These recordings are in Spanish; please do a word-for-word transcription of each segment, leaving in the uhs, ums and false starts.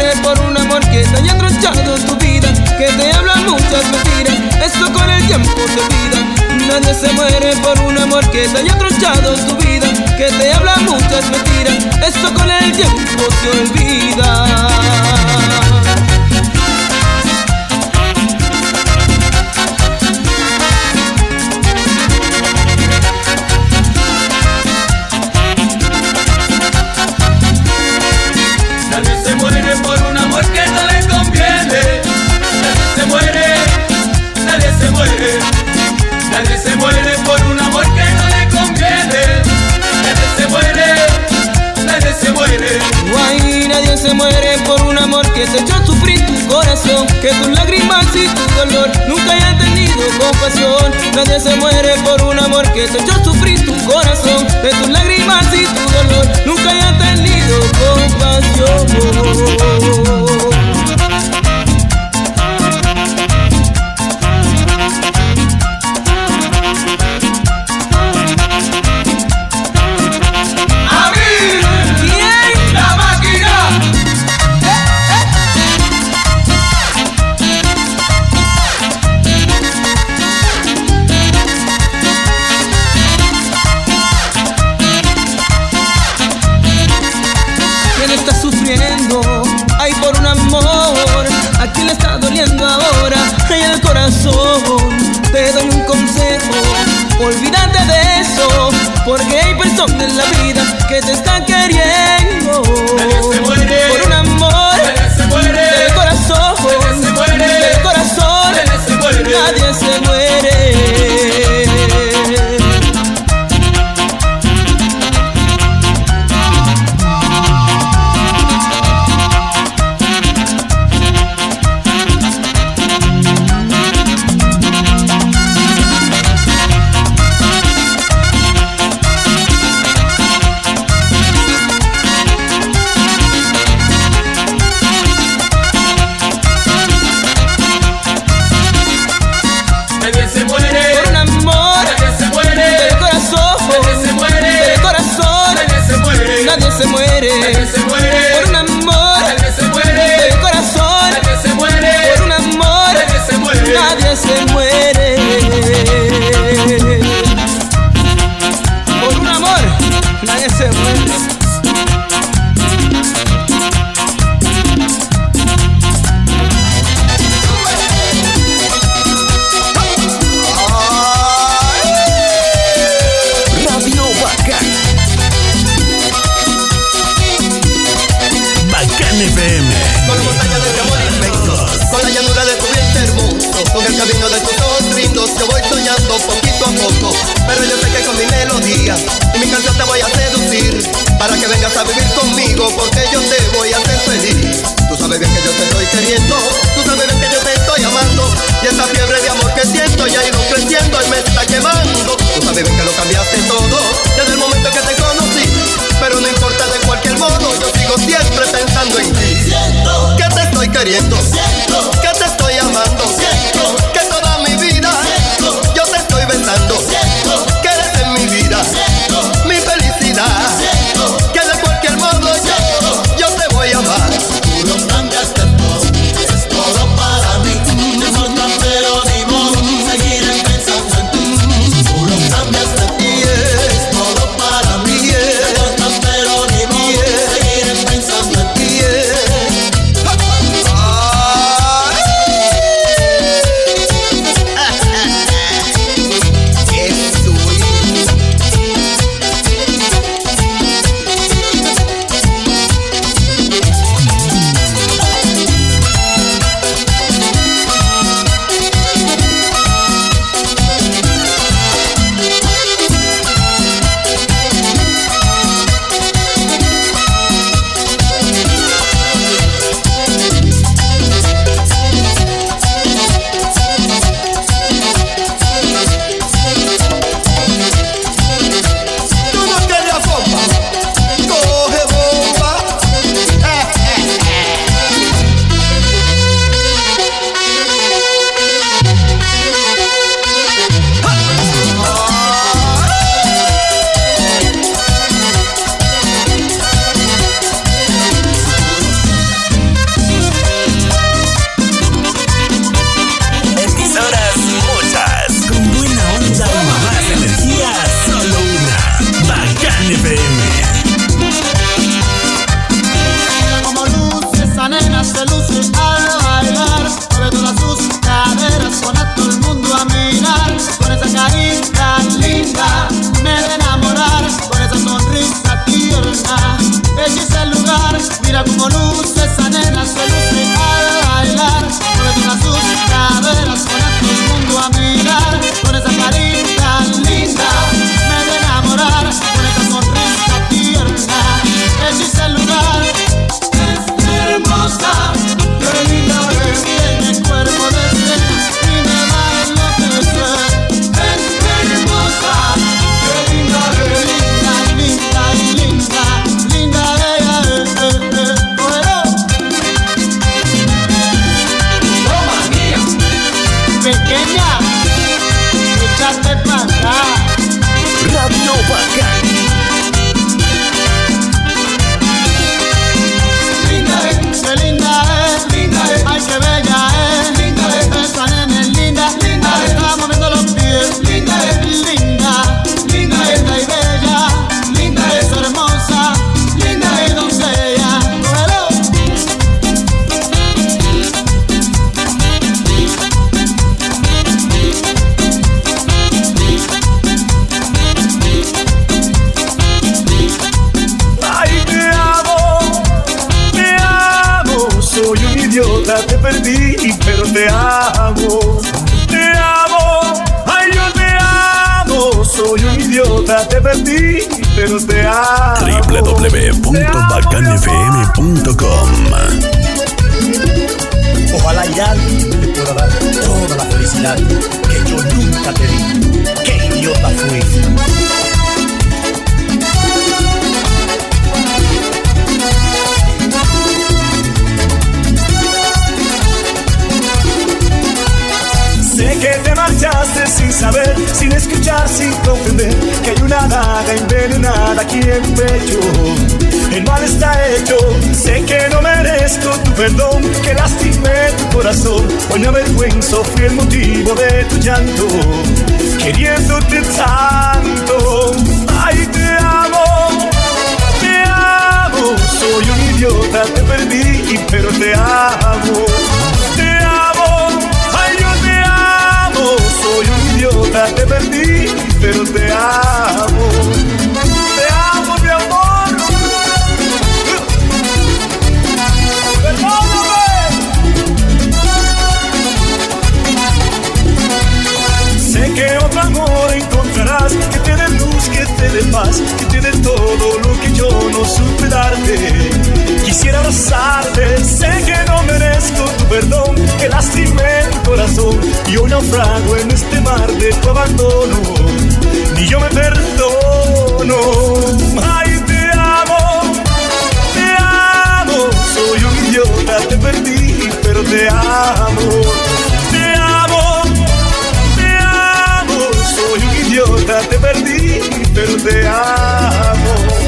muere por un amor que te haya tronchado tu vida, que te habla muchas mentiras, esto con el tiempo se olvida. Nadie se muere por un amor que te haya tronchado tu vida, que te habla muchas mentiras, esto con el tiempo se olvida. Nadie se muere por un amor que no le conviene. Nadie se muere, nadie se muere. Guay, nadie se muere por un amor que te echó a sufrir tu corazón, que tus lágrimas y tu dolor nunca hayan tenido compasión. Nadie se muere por un amor que te echó a sufrir tu corazón, que tus lágrimas y tu dolor nunca hayan tenido compasión. Ay, por un amor, ¿a quién le está doliendo ahora? Ay, el corazón, te doy un consejo, olvídate de eso, porque hay personas en la vida que te están queriendo. Nadie se muere por un amor, nadie se muere del corazón, nadie se muere del corazón, nadie se muere, nadie se muere. Nadie se muere, nadie se muere por un amor, nadie se muere del corazón, nadie se muere por un amor, nadie se muere, nadie se muere. Por un amor, nadie se muere. F M. Con la montaña de tu amor inmenso, con la llanura de tu vientre hermoso, con el camino de tus ojos lindos, yo voy soñando poquito a poco. Pero yo sé que con mi melodía y mi canción te voy a seducir, para que vengas a vivir conmigo, porque yo te voy a hacer feliz. Tú sabes bien que yo te estoy queriendo, tú sabes bien que yo te estoy amando, y esa fiebre de amor que siento ya ha ido creciendo y me está quemando. Tú sabes bien que lo cambiaste todo desde el momento que te conocí, pero no importa, de cualquier modo yo sigo siempre pensando en ti. Siento que te estoy queriendo, siento que te estoy amando, siento que toda mi vida siento, yo te estoy besando, siento que eres en mi vida, siento mi felicidad, siento que de cualquier modo yo, yo te voy a amar. Tú lo cambiaste todo, es todo para mí. No importa, pero ni modo, seguiré pensando en ti. Tú lo cambiaste todo, es todo para mí. No importa, pero ni modo, seguiré pensando en ti. Ah. luce a bailar, mueve todas sus caderas, pone a todo el mundo a mirar, con esa carita linda me de enamorar, con esa sonrisa tierna, hechiza el lugar, mira como luce esa nena, se luce a bailar, mueve todas sus caderas, pone a todo el mundo a mirar, con esa carita linda me de enamorar, con esa sonrisa tierna, hechiza el lugar. Es hermosa, qué linda es, tiene el cuerpo de cena y me va a enloquecer. Es hermosa, qué linda es, linda, linda y linda, linda ella es, eh, eh, cógelo. Toma, mía. Pequeña, échate pa' acá. Radio Bacán. Qué linda es, linda es, ay qué bella es, linda es, esa nena es linda, linda es, está moviendo los pies, linda es, linda, linda es, linda y bella, linda es, hermosa, linda es, doncella, cógelo. Ay, te amo, te amo, soy un idiota, te perdí, pero te amo, te amo, ay, yo te amo, soy un idiota, te perdí, pero te amo. w w w punto bacán f m punto com. Ojalá ya te pueda dar toda la felicidad que yo nunca te di. ¡Qué idiota fui! Sé que te marchaste sin saber, sin escuchar, sin comprender que hay una daga envenenada aquí en mi pecho. El mal está hecho, sé que no merezco tu perdón, que lastimé tu corazón. Hoy me avergüenzo, fui el motivo de tu llanto, queriéndote tanto. Ay, te amo, te amo, soy un idiota, te perdí, pero te amo. Te amo, ay, yo te amo, soy un idiota, te perdí, pero te amo. Te amo, mi amor. Sé que otro amor encontrarás, que te dé luz, que te dé paz, que te dé todo lo que yo no supe darte. Quisiera abrazarte, sé que no merezco tu perdón, que lastimé tu corazón y hoy naufrago en este mar de tu abandono. Ni yo me perdono. Ay, te amo, te amo, soy un idiota, te perdí, pero te amo. Te amo, te amo, soy un idiota, te perdí, pero te amo.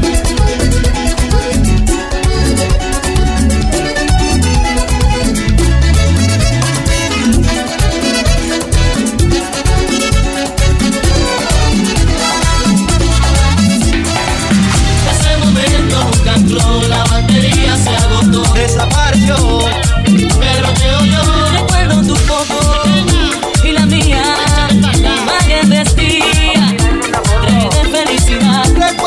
La batería se agotó, Desapareció, pero te oyó. Recuerdo tu foto y la mía, imagen vestida, trae de felicidad.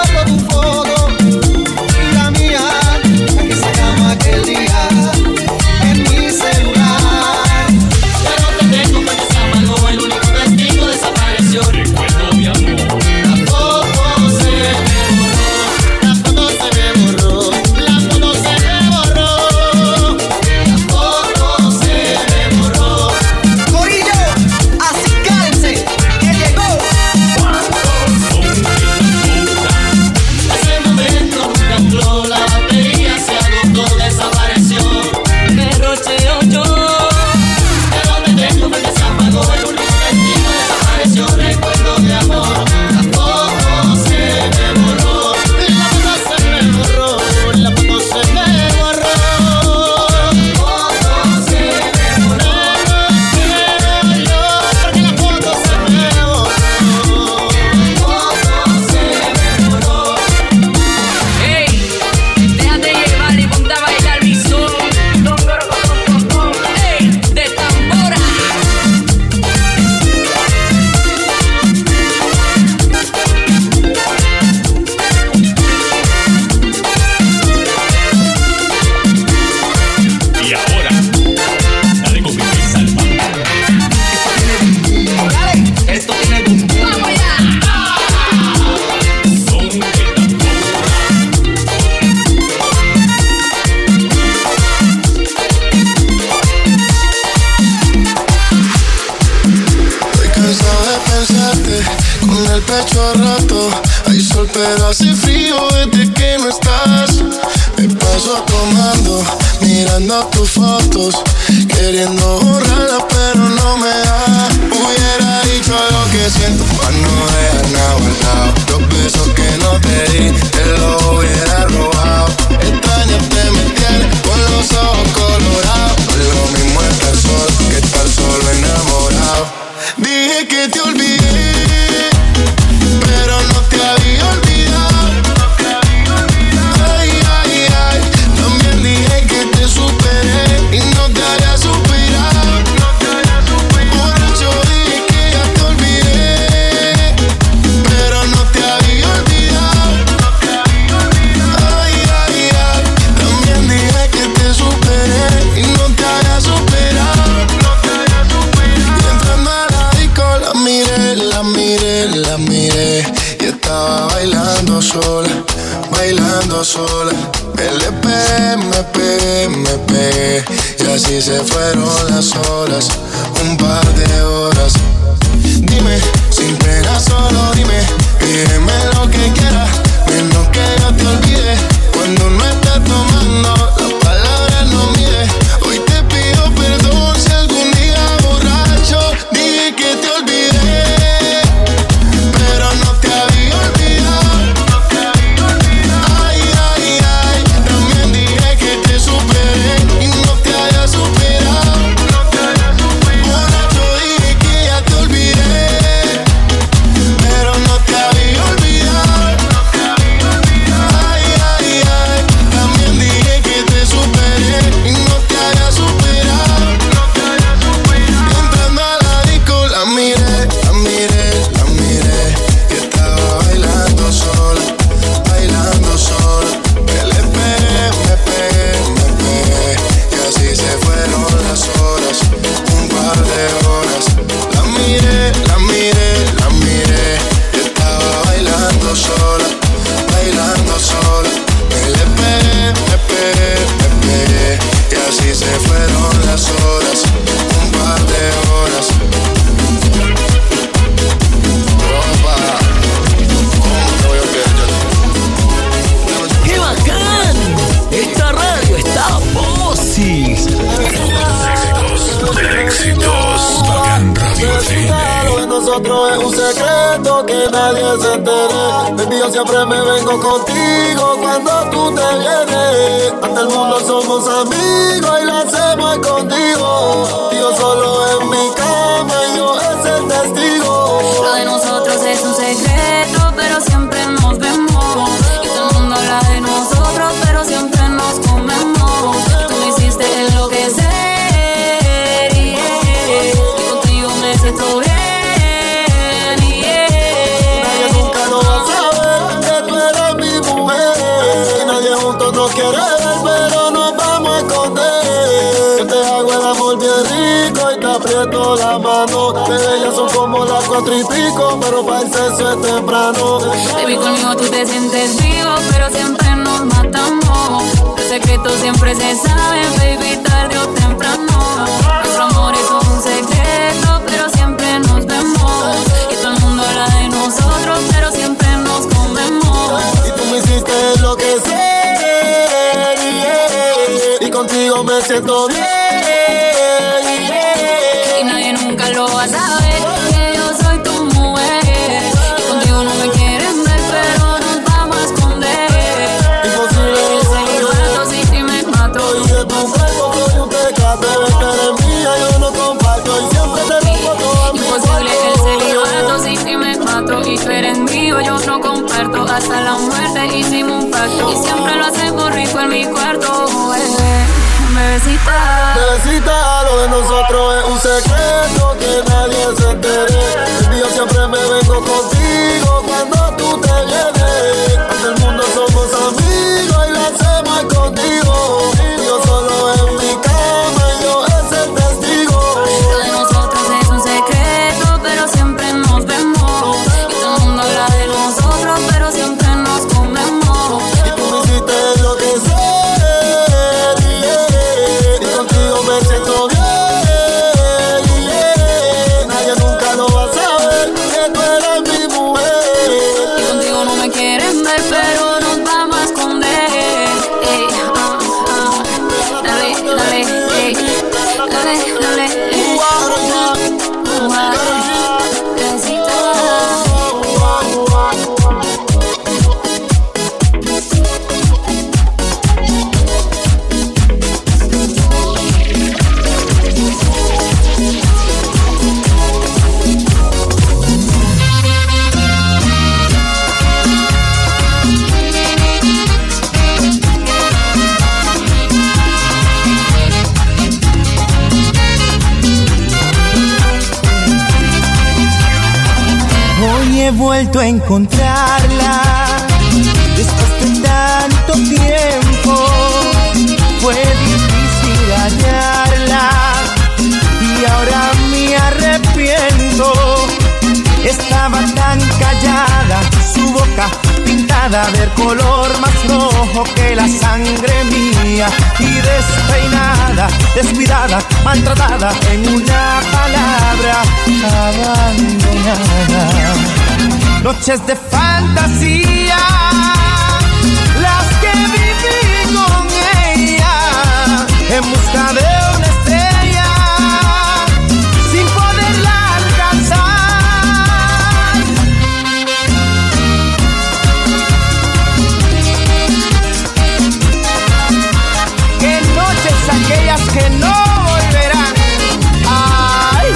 hace frío desde que no estás. Me paso tomando, mirando tus fotos, queriendo borrarlas pero no me da. Hubiera dicho lo que siento para no dejar nada guardado. Los besos que no te di, te los hubiera robado. Extrañarte me tiene con los ojos colorados. No es lo mismo estar solo que estar solo enamorado. Dije que te olvidé, pero no te había olvidado. Ay, ay, ay, también dije que te superé y no te haría suspirar. Borracho dije que ya te olvidé, pero no te había olvidado. Ay, ay, ay, también dije que te superé y no te haría superar. Y entrando a la disco la miré, la miré, la miré y estaba bailando sola, bailando sola. Me le pegué, me pegué, me pegué y así se fueron las horas, un par de horas. Dime, sin pena solo dime, pídeme lo que quieras, menos que yo te olvide. Cuando no estás tomando, las palabras no mide. Hoy te pido perdón si algún día borracho dije que te olvidé, pero no te había olvidado. Ay, ay, ay, también dije que te superé y no te haya superado. Borracho dije que ya te olvidé, pero no te había olvidado. Ay, ay, ay, también dije que te superé y no te haya superado. Entrando a la disco la miré, la miré, la miré y estaba bailando sola, bailando sola. Me le pegué, me pegué, me pegué y así se fueron las horas, un par de horas. La miré, la miré, la miré y estaba bailando sola, bailando sola. Me le pegué, me pegué, me pegué y así se fueron las horas, un par de horas. Opa, ¿cómo te voy a olvidar yo? ¡Qué bacán! Esta radio está Bosis. Éxitos. Bacán Radio F M. Lo de nosotros es un secreto que nadie se entere. Baby, yo siempre me vengo contigo cuando tú te vienes. Ante el mundo somos amigos y lo hacemos contigo. Yo solo en mi cama y yo es el testigo. Lo de nosotros es un secreto, pero siempre nos vemos. Y todo el mundo habla de nosotros, pero siempre nos comemos. Tú me hiciste enloquecer, yeah. Y contigo me siento bien, yeah. Nadie nunca lo va a saber que tú eres mi mujer. Y nadie juntos nos quiere ver, pero nos vamos a esconder. Yo te hago el amor bien rico y te aprieto la mano. Bebé, ya son como las cuatro y pico, pero para el sexo es temprano. Baby, conmigo tú te sientes vivo, pero siempre nos matamos. Los secretos siempre se saben, baby, tarde o temprano. Nuestro amor es un secreto, pero siempre nos vemos. Y todo el mundo habla de nosotros, pero siempre nos comemos. Y tú me hiciste enloquecer, yeah. Y contigo me siento bien, yeah. Y nadie nunca lo va a saber, que yo soy tu mujer. Y contigo no me quieren ver, pero nos vamos a esconder. Imposible El celibato, si te me mato. y de tu cuerpo soy un pecado. Bebé, tú eres mía, yo no comparto y siempre te pongo toda mi Imposible el celibato, si te me mato. Y tú eres mío, yo no comparto. Hasta la muerte hicimos un pacto. Y siempre lo hacemos rico en mi cuarto, bebé. Bebecita, Bebecita, lo de nosotros es un secreto que nadie se entere. Baby, yo siempre me vengo contigo cuando tú te vienes. Ante el mundo somos amigos y lo hacemos contigo. Yo solo en mi cama y yo es el testigo. lo de nosotros es un secreto, pero siempre nos vemos. Y todo el mundo habla de nosotros, pero siempre nos comemos. Y tú me hiciste enloquecer, yeah. Y contigo me siento bien, yeah. vuelto a encontrarla después de tanto tiempo. Fue difícil hallarla y ahora me arrepiento. Estaba tan callada, su boca pintada del color más rojo que la sangre mía, y despeinada, descuidada, maltratada, en una palabra, abandonada. Noches de fantasía, las que viví con ella, en busca de una estrella, sin poderla alcanzar. Qué noches aquellas que no volverán. Ay.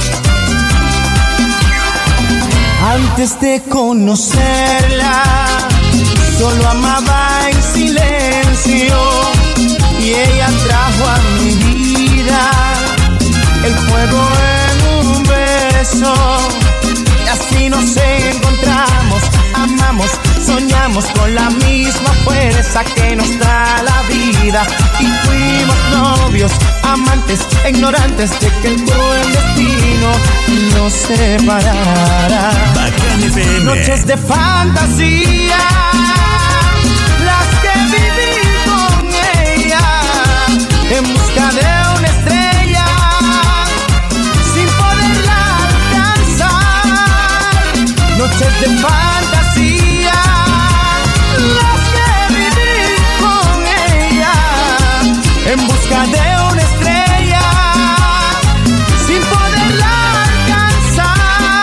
Antes de conocerla, solo amaba en silencio, y ella trajo a mi vida el fuego en un beso. Y así nos encontramos, amamos, soñamos con la misma fuerza que nos da la vida. Y fuimos novios, amantes, ignorantes de que el cruel destino nos separara. Noches de fantasía, las que viví con ella, en busca de una estrella, sin poderla alcanzar. Noches de fantasía, las que viví con ella, en busca de una estrella, sin poderla alcanzar.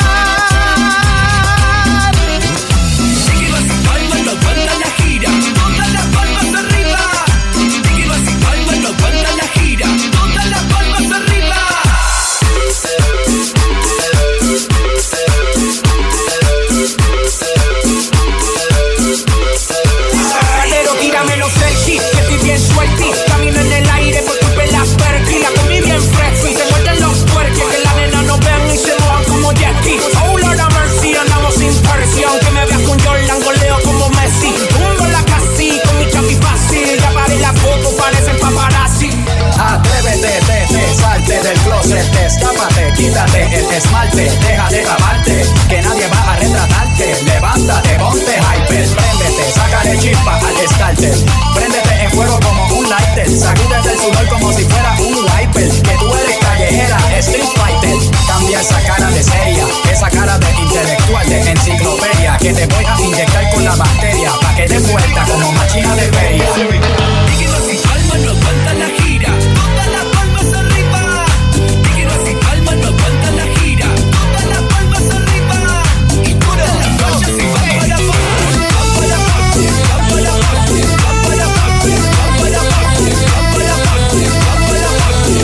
Dígelo así, palmas, no aguanta la gira, todas las palmas arriba. Dígelo así, palmas, no aguanta la gira, todas las palmas arriba. Pero tírame los selfies, que estoy bien suelti. Camino en el aire por tu pela perky. La comí bien fresco y se muerden los puercos. Que la nena no vean y se mojan como Jackie. Oh Lord have mercy, andamos sin presión. Que me veas con Jordan, goleo como Messi. Tumbo la casi con mi chapi fácil. Ya paré la foto, parecen paparazzi. Atrévete, te, te, salte del closet, escápate, quítate el esmalte, deja de grabarte, que nadie va a retratarte. Levántate, ponte hyper, préndete, sácale chispa al starter. Préndete en fuego como un lighter, sacúdete el sudor como si fuera un wiper. Que tú eres callejera, street fighter. Cambia esa cara de seria, esa cara de intelectual, de enciclopedia. Que te voy a inyectar con la bacteria, pa' que des vuelta como máquina de feria. Dígelo así, palmas, no aguanta la gira, todas las palmas arriba. Dígelo así, palmas, no aguanta la gira, todas las palmas arriba. Y todas las noches y va para la parte, va para la parte, va para la parte, va para la parte, va para la parte, va para la parte, va para la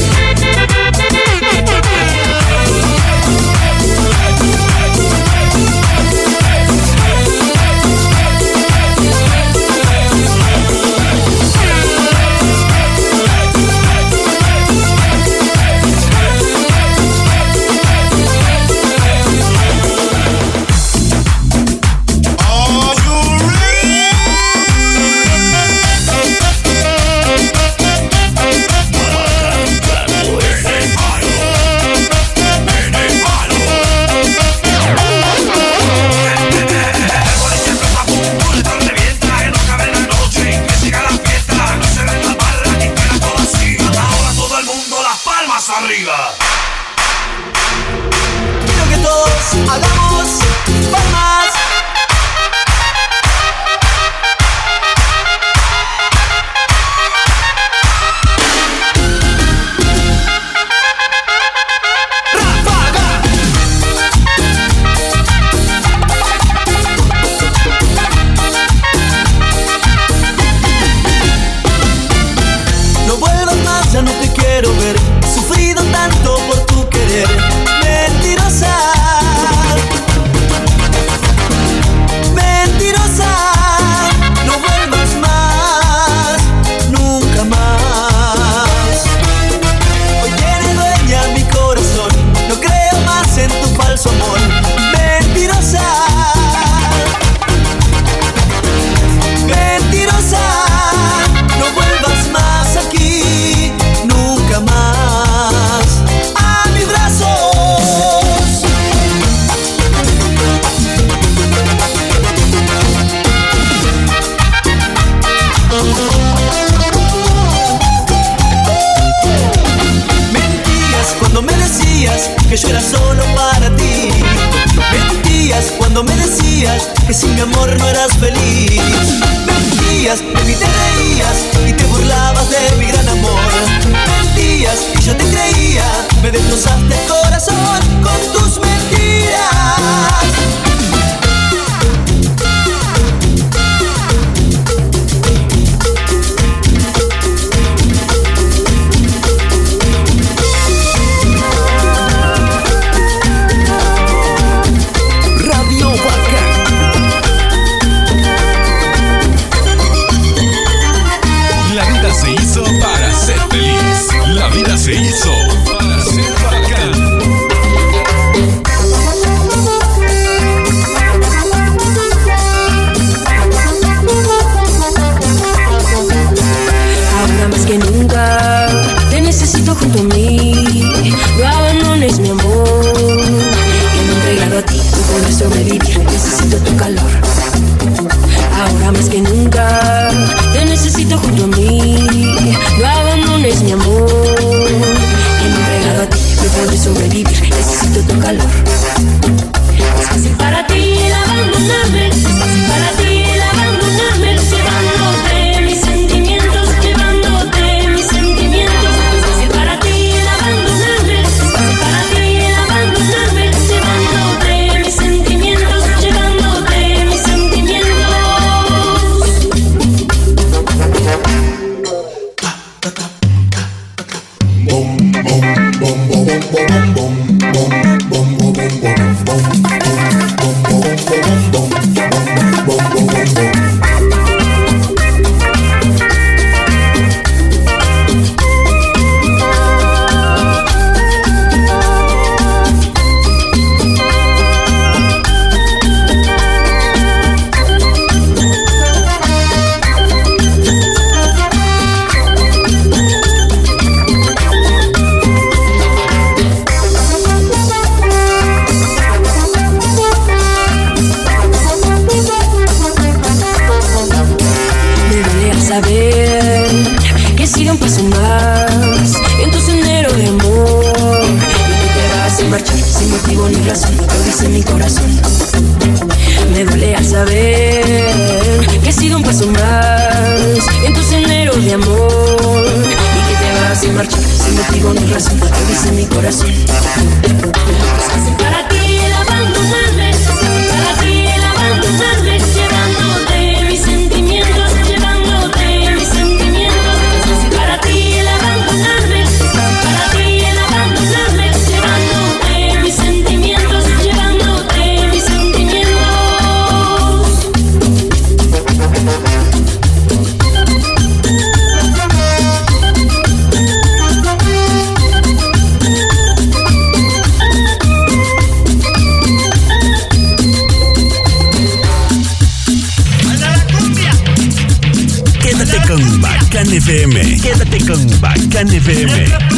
arriba. Quiero que todos hagamos palmas. No vuelvas más, ya no te quiero ver. He sufrido tanto por tu querer, mentirosa. que yo era solo para ti. Mentías cuando me decías que sin mi amor no eras feliz. Mentías, de mí te reías y te burlabas de mi gran amor. Mentías y yo te creía, me destrozaste el corazón con tus mentiras. Se hizo para ser feliz. La vida se hizo para ser bacán. Ahora más que nunca te necesito junto a mí. No abandones mi amor, que me he entregado a ti. No podré sobrevivir, necesito tu calor. Ahora más que nunca te necesito junto a mí. No abandones mi amor, que me he entregado a ti. No podré sobrevivir, necesito tu calor. Es fácil para ti el abandonarme, es fácil para ti el abandonarme, llevándote mis sentimientos, llevándote mis sentimientos. Es fácil para ti el abandonarme, es fácil para ti el abandonarme, llevándote mis sentimientos, llevándote mis sentimientos. F M. Quédate con Bacán F M.